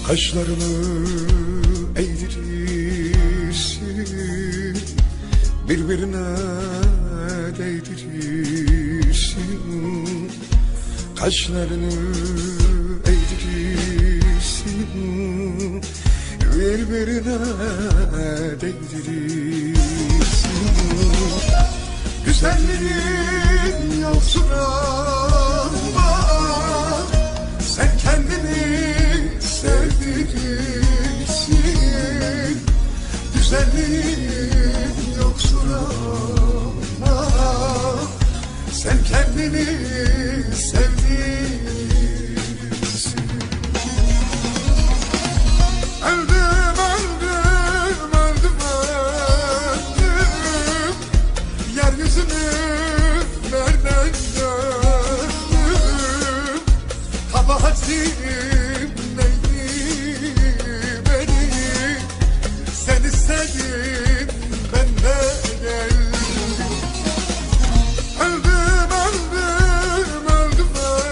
Kaşlarını eğdirirsin, birbirine değdirirsin. Kaşlarını eğdirirsin, birbirine değdirirsin. Güzelliğin yoksun ama sen kendini sevdirirsin. Güzelliğin yoksun ama sen kendini sevdirirsin. Öldüm, öldüm, öldüm, öldüm. Yeryüzünü nereden gördüm? Kabahatim istedin, ben de geldim. Öldüm, öldüm, öldüm,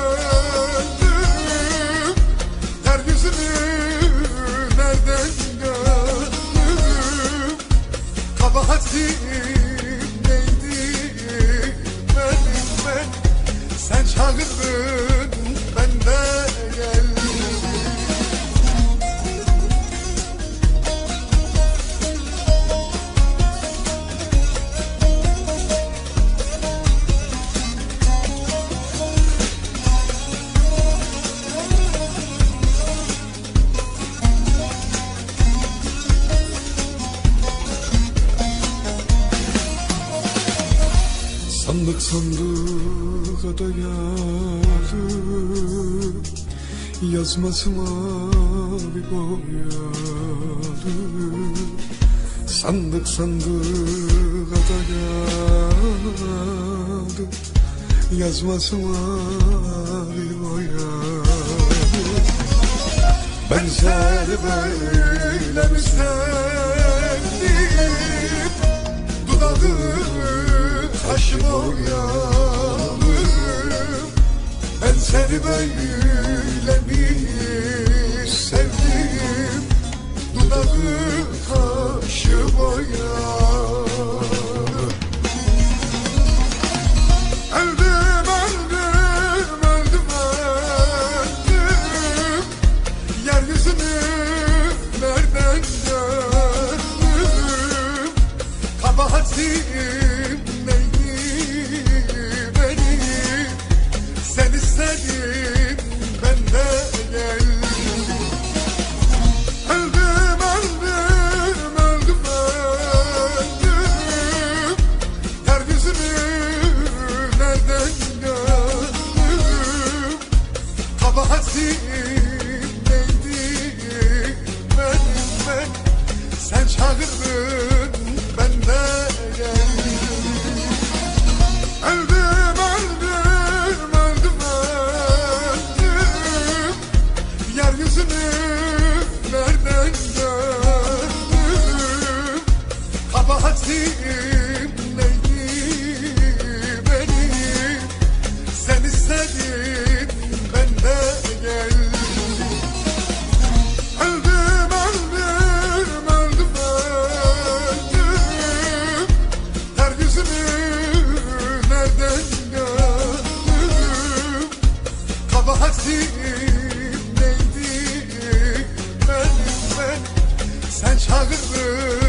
öldüm. Yeryüzünü nereden gördüm? Kabahatim neydi benim ben? Sen çağırdın, ben de geldim. Sandık sandığa dayalı, yazması mavi boyalı. Sandık sandığa dayalı, yazması mavi boyalı. Ben seni böyle mi sevdim? Dudağım taşı boyalı. Ben seni böyle mi sevdim? Dudağı taşı boyalı. Öldüm, öldüm, öldüm, öldüm. Yeryüzünü nereden gördüm? Kabahatim neydi benim? Sen istedin, ben de geldim. Öldüm, öldüm, öldüm, öldüm. Yeryüzünü nereden gördüm? Kabahatim neydi benim ben? Sen çağırdın, ben de geldim. Öldüm, öldüm, öldüm, öldüm. Yeryüzünü nereden gördüm? Kabahatim neydi benim? Sen istedin, ben de geldim. Öldüm, öldüm, öldüm, öldüm. Yeryüzünü nereden gördüm? Kabahatim neydi benim ben? Sen çağırdın,